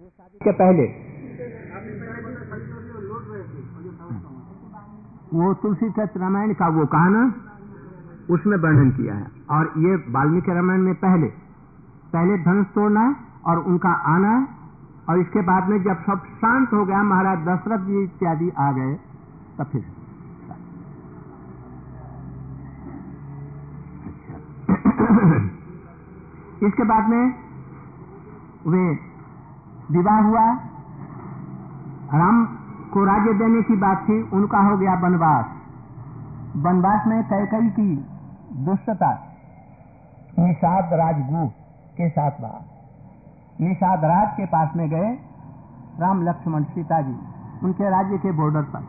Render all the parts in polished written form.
के पहले वो तुलसी चरित रामायण का वो कहाना उसमें वर्णन किया है, और ये वाल्मीकि रामायण में पहले धनुष तोड़ना है और उनका आना है, और इसके बाद में जब सब शांत हो गया, महाराज दशरथ जी इत्यादि आ गए, तब फिर इसके बाद में वे विवाह हुआ। राम को राज्य देने की बात थी, उनका हो गया वनवास। वनवास में कैकेयी की दुष्टता निषाद राजगुह के साथ रहा। निषाद राज के पास में गए राम लक्ष्मण सीता जी, उनके राज्य के बॉर्डर पर।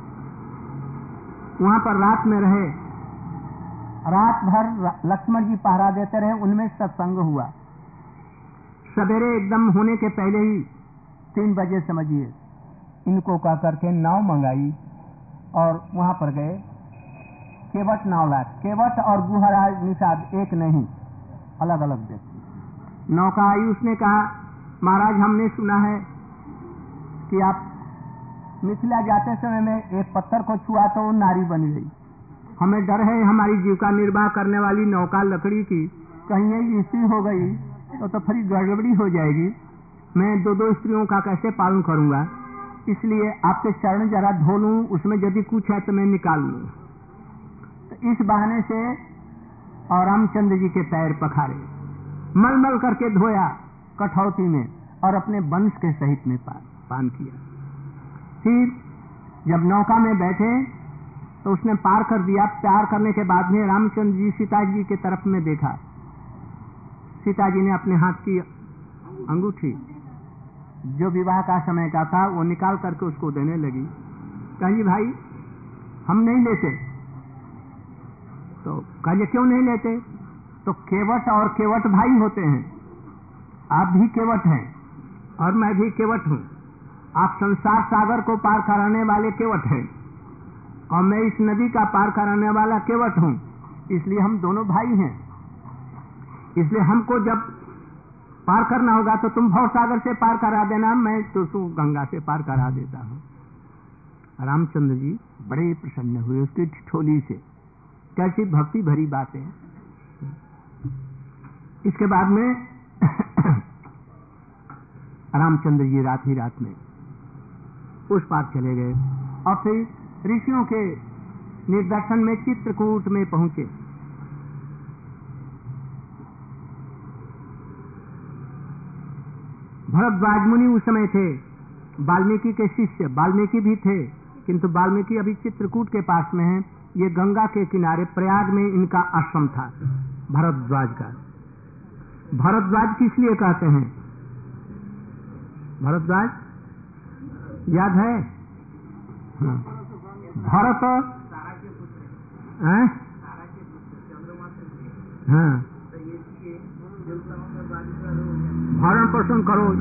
वहां पर रात में रहे, रात भर लक्ष्मण जी पहरा देते रहे, उनमें सत्संग हुआ। सवेरे एकदम होने के पहले ही 3 बजे समझिए, इनको कह करके नाव मंगाई और वहां पर गए। केवट नाव ला, केवट और गुहराज निषाद एक नहीं, अलग अलग व्यक्ति। नौका आई, उसने कहा महाराज हमने सुना है कि आप मिथिला जाते समय में एक पत्थर को छुआ तो वो नारी बन गई। हमें डर है हमारी जीविका निर्वाह करने वाली नौका लकड़ी की कहीं ये स्त्री हो गई तो फिर गड़बड़ी हो जाएगी। मैं 2 स्त्रियों का कैसे पालन करूंगा, इसलिए आपके चरण जरा धो लूं, उसमें यदि कुछ है तो मैं निकाल लूं। तो इस बहाने से और रामचंद्र जी के पैर पखारे, मल करके धोया कठौती में और अपने वंश के सहित में पान किया। फिर जब नौका में बैठे तो उसने पार कर दिया। पार करने के बाद में रामचंद्र जी सीता जी के तरफ में देखा। सीता जी ने अपने हाथ की अंगूठी जो विवाह का समय का था वो निकाल करके उसको देने लगी। कही भाई हम नहीं लेते। तो कहिए क्यों नहीं लेते? तो केवट और केवट भाई होते हैं, आप भी केवट हैं और मैं भी केवट हूं। आप संसार सागर को पार कराने वाले केवट हैं और मैं इस नदी का पार कराने वाला केवट हूं, इसलिए हम दोनों भाई हैं। इसलिए हमको जब पार करना होगा तो तुम भव सागर से पार करा देना, मैं तो गंगा से पार करा देता हूं। रामचंद्र जी बड़े प्रसन्न हुए उसकी ठिठोली से। कैसी भक्ति भरी बात है। इसके बाद में रामचंद्र जी रात ही रात में उस पार चले गए और फिर ऋषियों के निर्देशन में चित्रकूट में पहुंचे। भरद्वाज मुनि उस समय थे, वाल्मीकि के शिष्य। वाल्मीकि भी थे किंतु वाल्मीकि अभी चित्रकूट के पास में है। ये गंगा के किनारे प्रयाग में इनका आश्रम था भरद्वाज का। भरद्वाज किस लिए कहते हैं? भरद्वाज याद है? हाँ। भरत हाँ, भरण पोषण करो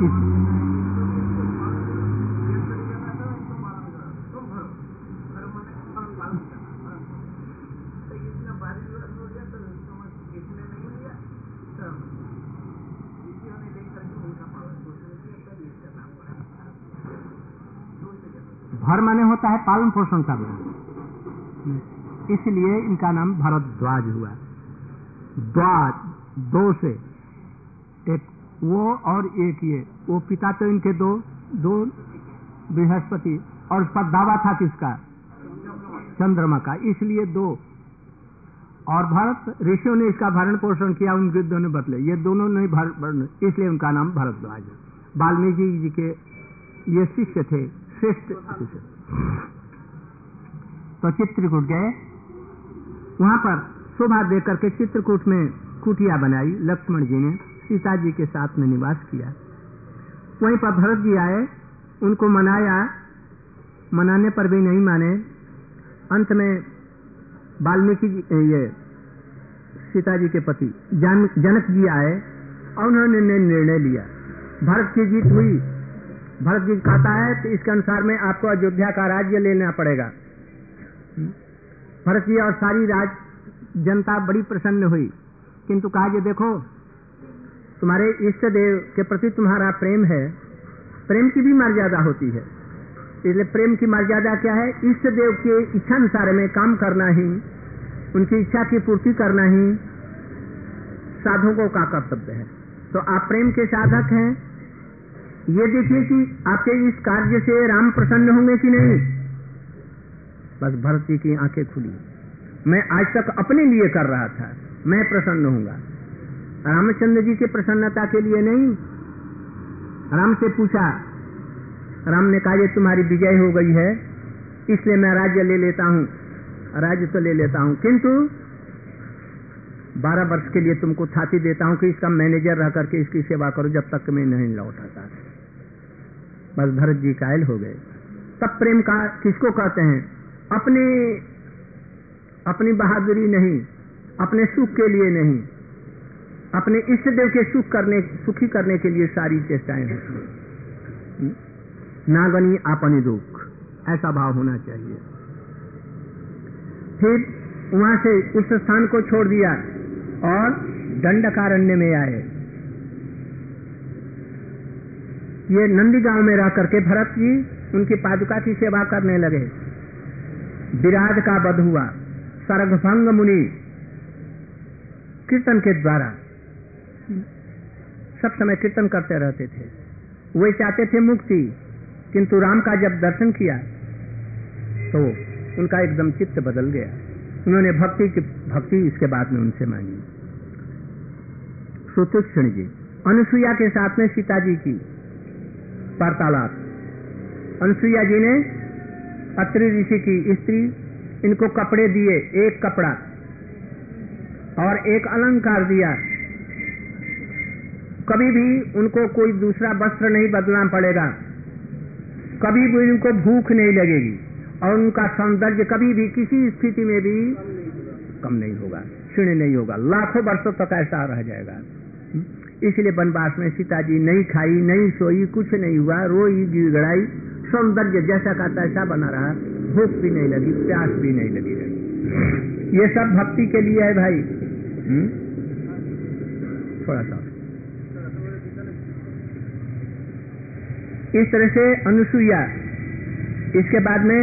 भर माने होता है पालन पोषण करना, इसलिए इनका नाम भरद्वाज हुआ। द्वाज दो से, एक वो और एक ये, वो पिता तो इनके दो बृहस्पति, और उसका दावा था किसका? चंद्रमा का, इसलिए 2। और भरत ऋषियों ने इसका भरण पोषण किया, उनके दोनों बदले, ये दोनों नहीं भरण, इसलिए उनका नाम भरद्वाज है। वाल्मीकि जी के ये शिष्य थे, श्रेष्ठ शिष्य। तो चित्रकूट गए, वहां पर शोभा दे करके चित्रकूट में कुटिया बनाई। लक्ष्मण जी ने सीता जी के साथ में निवास किया। वहीं पर भरत जी आए, उनको मनाया, मनाने पर भी नहीं माने। अंत में वाल्मीकि जी, ये सीता जी के पति जनक जी आए और उन्होंने निर्णय लिया। भरत की जीत हुई। भरत जी कहता है तो इसके अनुसार में आपको अयोध्या का राज्य लेना पड़ेगा। भरत जी और सारी जनता बड़ी प्रसन्न हुई, किंतु कहा ये देखो तुम्हारे इष्ट देव के प्रति तुम्हारा प्रेम है प्रेम की भी मर्यादा होती है। इसलिए प्रेम की मर्यादा क्या है? इष्ट देव के इच्छा अनुसार में काम करना ही, उनकी इच्छा की पूर्ति करना ही साधकों का कर्तव्य है। तो आप प्रेम के साधक हैं, ये देखिए कि आपके इस कार्य से राम प्रसन्न होंगे कि नहीं। बस भरत जी की आंखें खुली, मैं आज तक अपने लिए कर रहा था, मैं प्रसन्न होऊंगा, रामचंद्र जी की प्रसन्नता के लिए नहीं। राम से पूछा, राम ने कहा ये तुम्हारी विजय हो गई है, इसलिए मैं राज्य ले लेता हूं, राज्य तो ले लेता हूं, किंतु 12 वर्ष के लिए तुमको छाती देता हूं कि इसका मैनेजर रह करके इसकी सेवा करो जब तक मैं नहीं लौटाता। बस भरत जी कायल हो गए। तब प्रेम का किसको कहते हैं? अपनी बहादुरी नहीं, अपने सुख के लिए नहीं, अपने इष्ट देव के सुखी करने के लिए सारी चेष्टाएं होती हैं। नागनी आपनी दुख, ऐसा भाव होना चाहिए। फिर वहां से उस स्थान को छोड़ दिया और दंडकारण्य में आए। ये नंदी गांव में रह करके भरत जी उनकी पादुका की सेवा करने लगे। विराट का वध हुआ। सर्गभंग मुनि कीर्तन के द्वारा सब समय कीर्तन करते रहते थे। वे चाहते थे मुक्ति, किंतु राम का जब दर्शन किया तो उनका एकदम चित्त बदल गया। उन्होंने भक्ति इसके बाद में उनसे मांगी। सुतीक्ष्ण जी, अनुसुईया के साथ में सीता जी की वार्तालाप। अनुसुईया जी ने अत्रि ऋषि की स्त्री, इनको कपड़े दिए, एक कपड़ा और एक अलंकार दिया। कभी भी उनको कोई दूसरा वस्त्र नहीं बदलना पड़ेगा, कभी भी उनको भूख नहीं लगेगी और उनका सौंदर्य कभी भी किसी स्थिति में भी कम नहीं होगा, क्षीण नहीं होगा, लाखों वर्षों तक ऐसा रह जाएगा। इसलिए वनवास में सीता जी नहीं खाई, नहीं सोई, कुछ नहीं हुआ, रोई गिड़गिड़ाई, सौंदर्य जैसा का तैसा बना रहा, भूख भी नहीं लगी, प्यास भी नहीं लगी रही। ये सब भक्ति के लिए है भाई। थोड़ा सा इस तरह से अनुसुईया। इसके बाद में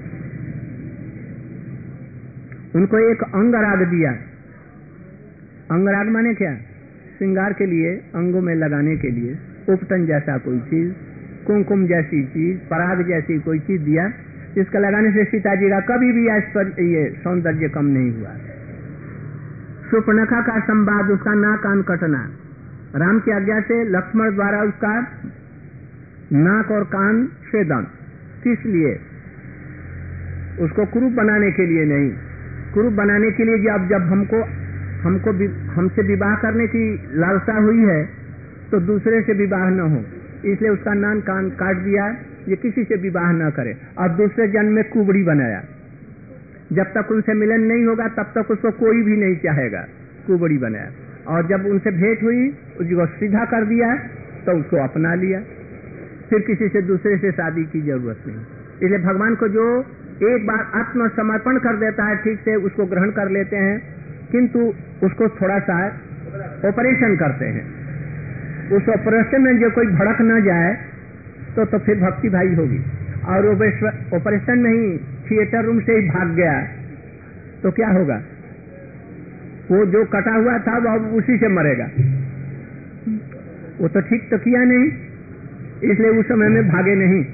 उनको एक अंगराग दिया। अंगराग माने क्या? श्रृंगार के लिए, अंगों में लगाने के लिए उपटन जैसा कोई चीज, कुमकुम जैसी चीज, पराग जैसी कोई चीज दिया, जिसका लगाने से सीता जी का कभी भी ये सौंदर्य कम नहीं हुआ। सुपर्णखा का संवाद, उसका नाक कान कटना, राम की आज्ञा से लक्ष्मण द्वारा उसका नाक और कान छेदन। किस लिए? उसको कुरूप बनाने के लिए नहीं, कुरूप बनाने के लिए जब हमसे विवाह करने की लालसा हुई है तो दूसरे से विवाह न हो, इसलिए उसका नाक कान काट दिया, ये किसी से विवाह न करे। और दूसरे जन्म में कुबड़ी बनाया, जब तक उनसे मिलन नहीं होगा तब तक उसको कोई भी नहीं चाहेगा, कुबड़ी बनाया। और जब उनसे भेंट हुई, उसको सीधा कर दिया तो उसको अपना लिया, फिर किसी से दूसरे से शादी की जरूरत नहीं। इसलिए भगवान को जो एक बार आत्मसमर्पण कर देता है, ठीक से उसको ग्रहण कर लेते हैं, किंतु उसको थोड़ा सा ऑपरेशन करते हैं। उस ऑपरेशन में जो कोई भड़क न जाए तो फिर भक्ति भाई होगी। और वो ऑपरेशन में ही थिएटर रूम से ही भाग गया तो क्या होगा? वो जो कटा हुआ था वो अब उसी से मरेगा। वो तो ठीक तो किया नहीं, इसलिए उस समय में भागे नहीं।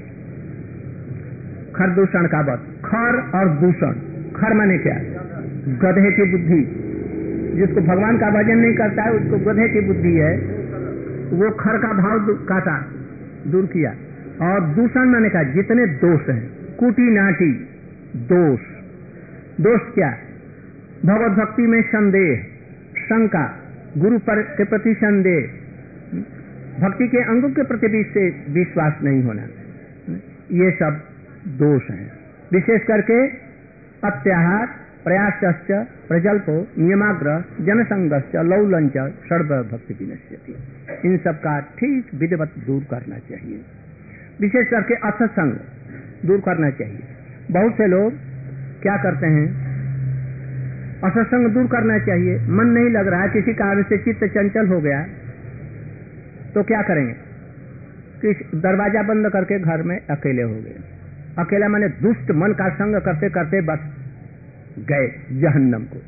खर दूषण का बात, खर और दूषण। खर माने क्या? गधे की बुद्धि। जिसको भगवान का भजन नहीं करता है उसको गधे की बुद्धि है, वो खर का भाव काटा, दूर किया। और दूषण माने का जितने दोष हैं, कुटी नाटी दोष। दोष क्या? भगवत भक्ति में संदेह, शंका, गुरु पर के प्रति संदेह, भक्ति के अंगों के प्रति विश्वास नहीं होना, ये सब दोष हैं। विशेष करके अत्याहार, प्रयासश्च, प्रजल्पो, नियमाग्रह, जनसंगश्च, लौलंच, सर्व भक्ति विनश्यति। इन सब का ठीक विधिवत दूर करना चाहिए। विशेष करके असत्संग दूर करना चाहिए। बहुत से लोग क्या करते हैं? असत्संग दूर करना चाहिए। मन नहीं लग रहा है, किसी कारण से चित्त चंचल हो गया तो क्या करेंगे? कि दरवाजा बंद करके घर में अकेले हो गए। अकेला माने दुष्ट मन का संग करते करते बस गए जहन्नम को।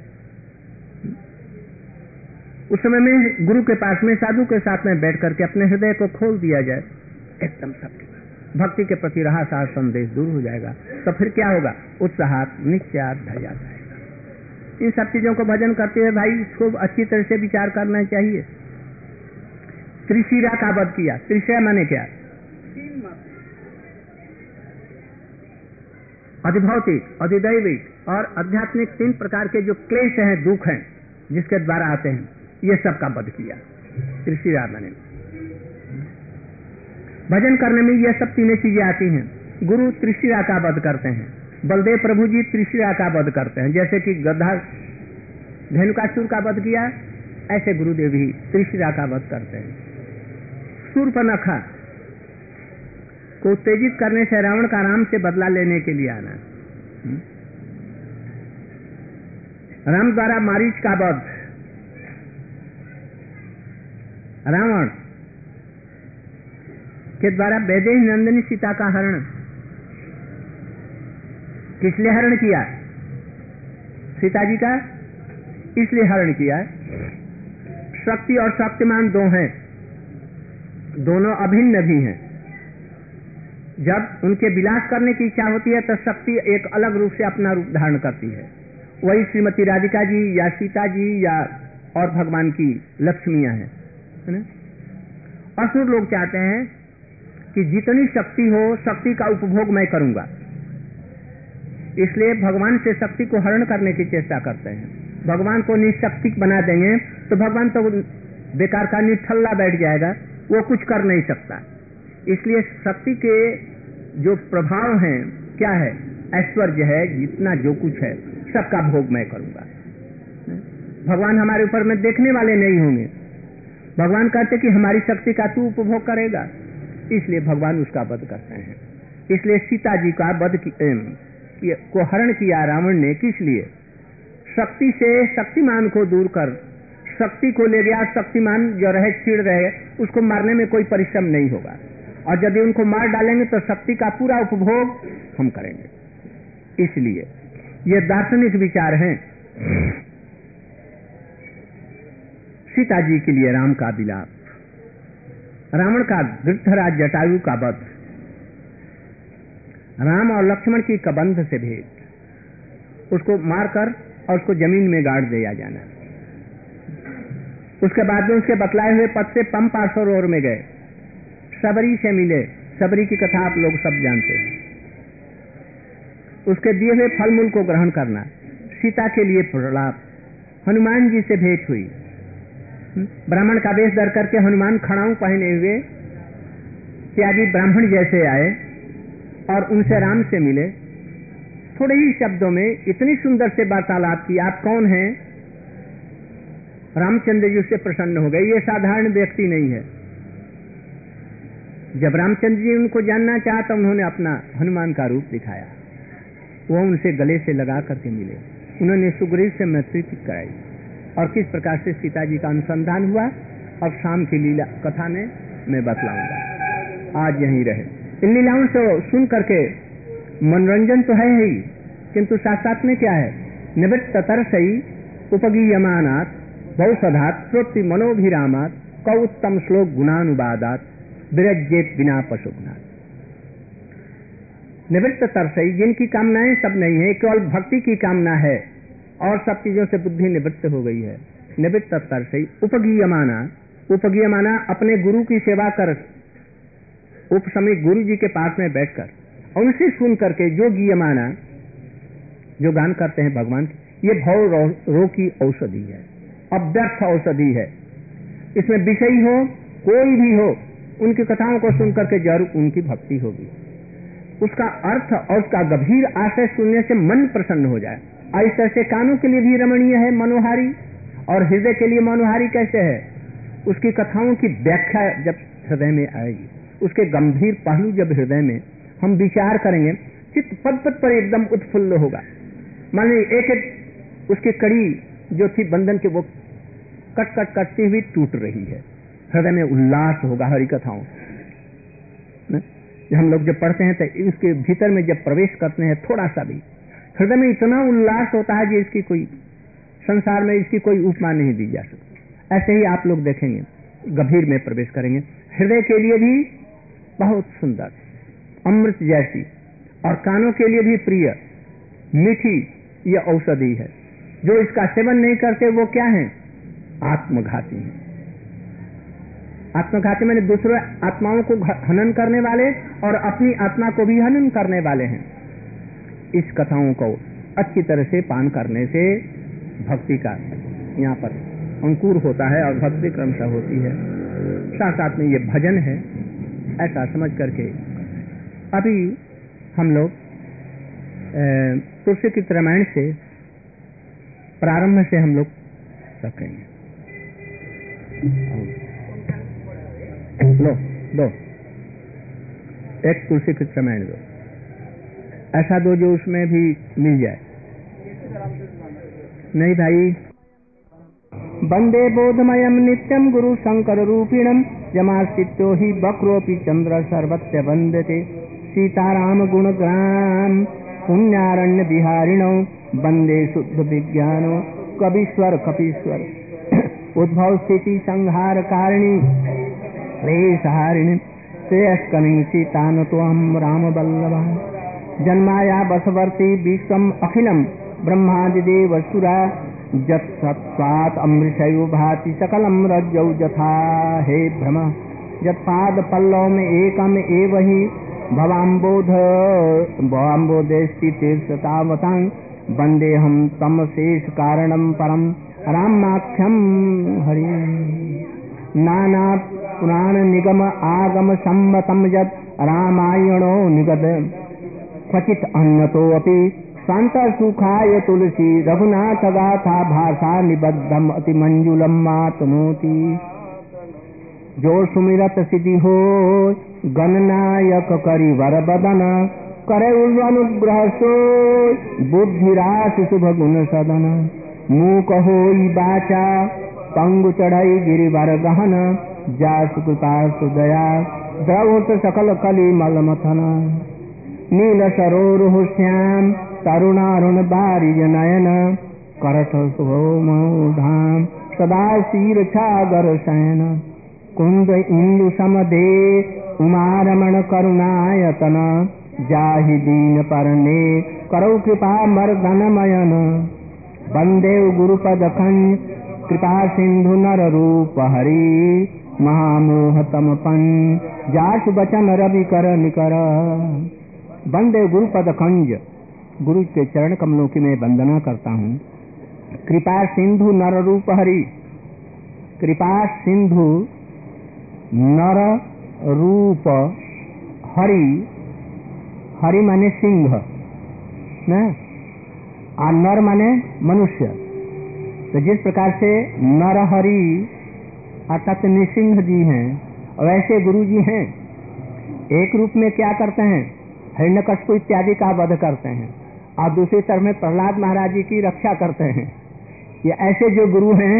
उस समय में गुरु के पास में साधु के साथ में बैठ करके अपने हृदय को खोल दिया जाए, एकदम सबके भक्ति के प्रति रहा सारा संदेश दूर हो जाएगा। तो फिर क्या होगा? उत्साहात निश्चयात ढल जाता है। इन सब चीजों को भजन करते हुए भाई खूब अच्छी तरह से विचार करना चाहिए। त्रिशिरा का वध किया। त्रिशिरा माने क्या? अधिभौतिक, अधिदैविक और आध्यात्मिक 3 प्रकार के जो क्लेश हैं, दुख हैं, जिसके द्वारा आते हैं, ये सब का वध किया त्रिशिरा माने। भजन करने में ये सब 3 चीजें आती हैं। गुरु त्रिशिरा का वध करते हैं, बलदेव प्रभु जी त्रिशिरा का वध करते हैं। जैसे कि गधा धेनुकासुर का वध किया, ऐसे गुरुदेव भी त्रिशिरा का वध करते हैं। शूर्पणखा को उत्तेजित करने से रावण का राम से बदला लेने के लिए आना। राम द्वारा मारीच का वध, रावण के द्वारा वैदेही नंदिनी सीता का हरण। किस लिए हरण किया? सीता जी का इसलिए हरण किया। शक्ति और शक्तिमान 2 हैं, दोनों अभिन्न भी हैं। जब उनके विलास करने की इच्छा होती है तो शक्ति एक अलग रूप से अपना रूप धारण करती है। वही श्रीमती राधिका जी या सीता जी या और भगवान की लक्ष्मियां हैं, है ना। असुर लोग चाहते हैं कि जितनी शक्ति हो, शक्ति का उपभोग मैं करूंगा, इसलिए भगवान से शक्ति को हरण करने की चेष्टा करते हैं। भगवान को निशक्ति बना देंगे तो भगवान तो बेकार का निठल्ला बैठ जाएगा, वो कुछ कर नहीं सकता। इसलिए शक्ति के जो प्रभाव हैं, क्या है? ऐश्वर्य है, जितना जो कुछ है सबका भोग मैं करूंगा। भगवान हमारे ऊपर में देखने वाले नहीं होंगे। भगवान कहते कि हमारी शक्ति का तू उपभोग करेगा, इसलिए भगवान उसका वध करते हैं। इसलिए सीता जी का वध को हरण किया रावण ने। किस लिए? शक्ति से शक्तिमान को दूर कर शक्ति को ले गया। शक्तिमान जो रहे, चिड़ रहे, उसको मारने में कोई परिश्रम नहीं होगा, और यदि उनको मार डालेंगे तो शक्ति का पूरा उपभोग हम करेंगे। इसलिए ये दार्शनिक विचार हैं। सीता जी के लिए राम का विलाप, रावण का वृद्धराज जटायु का वध, राम और लक्ष्मण की कबंध से भेंट, उसको मारकर और उसको जमीन में गाड़ दिया जाना। उसके बाद में उसके बतलाए हुए पथ से पंपा सरोवर में गए, सबरी से मिले। सबरी की कथा आप लोग सब जानते हैं। उसके दिए हुए फल मूल को ग्रहण करना, सीता के लिए प्रलाप, हनुमान जी से भेंट हुई। ब्राह्मण का वेश धर करके हनुमान खड़ाऊ पहने हुए त्यागी ब्राह्मण जैसे आए और उनसे राम से मिले। थोड़े ही शब्दों में इतनी सुंदर से वार्तालाप की। आप कौन हैं? रामचंद्र जी उससे प्रसन्न हो गए। ये साधारण व्यक्ति नहीं है। जब रामचंद्र जी उनको जानना चाहा तो उन्होंने अपना हनुमान का रूप दिखाया। वो उनसे गले से लगा करके मिले। उन्होंने सुग्रीव से मैत्री कराई और किस प्रकार से सीता जी का अनुसंधान हुआ और शाम की लीला कथा में मैं बतलाऊंगा। आज यहीं रहे। इन लीलाओं से सुन करके मनोरंजन तो है ही, किंतु साथ साथ में क्या है? निवृत्त तरसई उपगीयमानात् बहुसधात् श्रोति मनोभिरामात् कौ उत्तम श्लोक गुणानुवादात् विरज्येत बिना पशुघ्नात्। निवृत्त तरसई, जिनकी कामनाएं सब नहीं है, केवल भक्ति की कामना है और सब चीजों से बुद्धि निवृत्त हो गई है। निवृत्त तरसई उपगीयमाना, उपगीयमाना अपने गुरु की सेवा कर, उपसमी गुरु जी के पास में बैठकर उनसे सुन करके जो गीयमाना, जो गान करते हैं भगवान की, ये भव रोग की औषधि है, अव्यर्थ औषधि है। इसमें विषयी हो कोई भी हो, उनकी कथाओं को सुन करके जरूर उनकी भक्ति होगी। उसका अर्थ और उसका गंभीर आशय सुनने से मन प्रसन्न हो जाए। इस तरह से कानों के लिए भी रमणीय है, मनोहारी, और हृदय के लिए मनोहारी कैसे है? उसकी कथाओं की व्याख्या जब हृदय में आएगी, उसके गंभीर पहलू जब हृदय में हम विचार करेंगे, चित्त पद पद पर एकदम उत्फुल्ल होगा। मान लीजिए एक एक उसकी कड़ी जो थी बंधन के, वो कट कट कटती हुई टूट रही है। हृदय में उल्लास होगा हरि कथाओं। हम लोग जब पढ़ते हैं तो इसके भीतर में जब प्रवेश करते हैं थोड़ा सा भी हृदय में इतना उल्लास होता है कि इसकी कोई संसार में इसकी कोई उपमा नहीं दी जा सकती। ऐसे ही आप लोग देखेंगे, गंभीर में प्रवेश करेंगे, हृदय के लिए भी बहुत सुंदर, अमृत जैसी, और कानों के लिए भी प्रिय, मीठी ये औषधि है। जो इसका सेवन नहीं करते वो क्या है? आत्मघाती है। आत्मघाती मैंने दूसरे आत्माओं को हनन करने वाले और अपनी आत्मा को भी हनन करने वाले हैं। इस कथाओं को अच्छी तरह से पान करने से भक्ति का यहाँ पर अंकुर होता है और भक्ति क्रमशः होती है। साथ साथ में ये भजन है, ऐसा समझ करके अभी हम लोग तुलसीकृत रामायण से प्रारंभ से हम लोग रखेंगे। दो एक तुलसीकृत रामायण दो, ऐसा दो जो उसमें भी मिल जाए। नहीं भाई, वंदे बोधमयम नित्यम गुरु शंकर रूपिणम यमास्तित्यो ही वक्रोपि चंद्र सर्वत्र वंदते सीताराम गुणग्राम पुण्यारण्य विहारिणो वंदे शुद्ध विज्ञानो कवीश्वर कपीश्वर उद्भव स्थिति संहार कारिणी क्लेशहारिणी श्रेयस्कनी सीतान तो हम राम बल्लभा जन्माया बसवर्ती विश्वम अखिलम ब्रह्मादिदेव सुरा जत सत्वात् अमृषयो भाति सकलम रज्जौ जथा हे भ्रम जत्पाद पल्लव में एकम एव ही भवाम्बोधेस्ति तीर्थतावतां वंदे हम तम शेष कारणम परम रामाख्यम हरि नाना पुराण निगम आगम सम्मतम यत् रामायणो निगद क्वचित अन्यतोऽपि संत सुखाय तुलसी रघुनाथ गाथा भाषा निबद्धम अति मंजुलम मातनोति जो सुमिरत सिद्धि हो गणनायक करि वर बदन करे अनुग्रह सो बुद्धिराश शुभ गुण सदन मूक होई बाचा पंगु चढ़ाई गिरिवर गहन जासु कृपा सुदया द्रवत सकल कली मल मथन नील सरोरुह श्याम तरुणारुण बारिज नयन करत धाम सदा शीर छागर शयन कुंद इंदु समदे उमारमण करुणायतन जाहि दीन परने करौ कृपा मर्दन मयन वंदेव गुरुपद खंड कृपा सिंधु नर रूप हरि महामोह तम पन जासु बचन रवि कर निकर वंदे गुरुपद खंज गुरु के चरण कमलों की मैं वंदना करता हूँ। कृपा सिंधु नर रूप हरि, कृपा सिंधु नर रूप हरि, हरि माने सिंह न, और नर माने मनुष्य। तो जिस प्रकार से नर हरि अर्थात नृसिंह जी हैं, वैसे गुरु जी हैं। एक रूप में क्या करते हैं? हिरण्यकश्यप इत्यादि का वध करते हैं, और दूसरी तरफ में प्रहलाद महाराज जी की रक्षा करते हैं। ये ऐसे जो गुरु हैं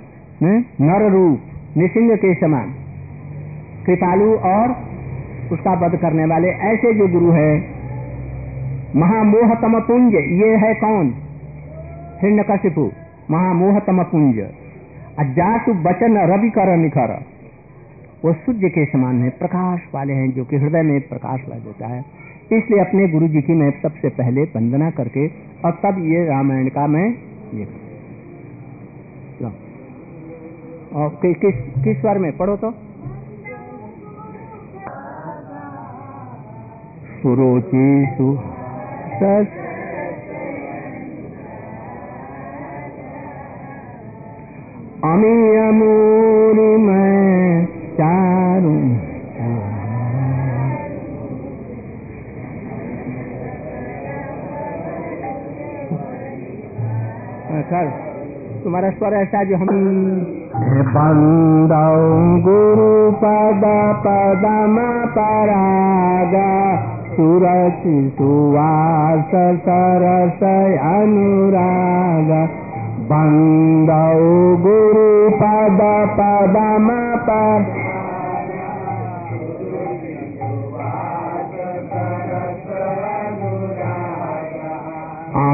नर रूप नृसिंह के समान, कृपालु और उसका वध करने वाले, ऐसे जो गुरु है। महामोह तम पुंज, ये है कौन? हिरण्यकशिपु महामोह तम पुंज। जासु बचन रवि कर निखर, वो सूर्य के समान है, प्रकाश वाले हैं, जो कि हृदय में प्रकाश ला देता है। इसलिए अपने गुरु जी की मैं सबसे पहले वंदना करके और तब ये रामायण का मैं ये और किस स्वर में पढ़ो तो सुरोचेषु अमीयमूरि में चारू कर तुम्हारा स्वर ऐसा जो हम बंदौ गुरु पद पदम परागा सुरचि सुवास सरस अनुराग बंदौ गुरु पद पदम पर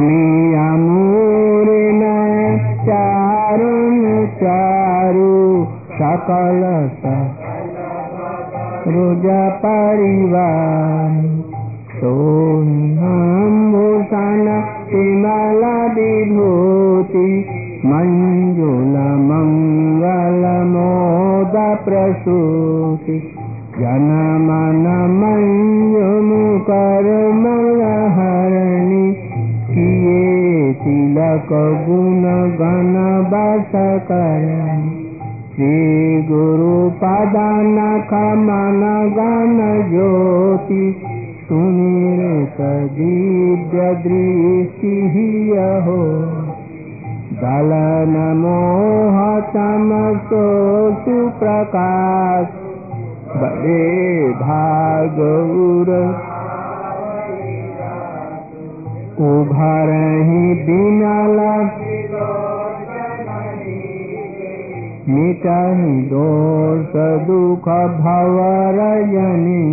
स्वामी अमूर्न चारुन चारु सकल रुज परिवार सोहम्भूषण विमल विभूति मंजुल मंगल मोद प्रसूति जनमन मंजुमुकर मलहरणि किए तिलक गुण गण बस करनि श्री गुरु पदन कमन गण ज्योति सुमिरत दिव्य दृष्टि हो दलन मोह तमसो सुप्रकाश बड़े भागुर उभरहि बिमल मिटहि दोष दुख भवरजनि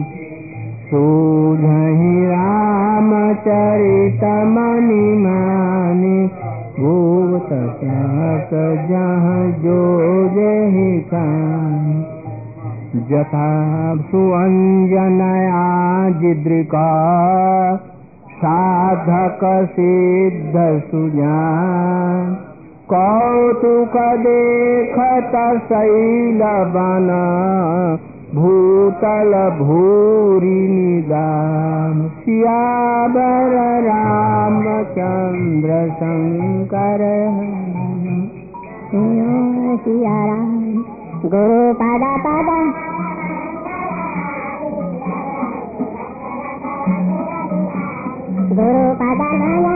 सूझहि रामचरित मनि मानि भूत सहस जहाँ जो जहि कानि जथा सुअंजनया जिद्रिका साधक सिद्ध सुजान कौतुक देखत शैल बन भूतल भूरि निदान सियावर रामचंद्र शंकर सिया राम गुरु पदा पदा गुरु पदा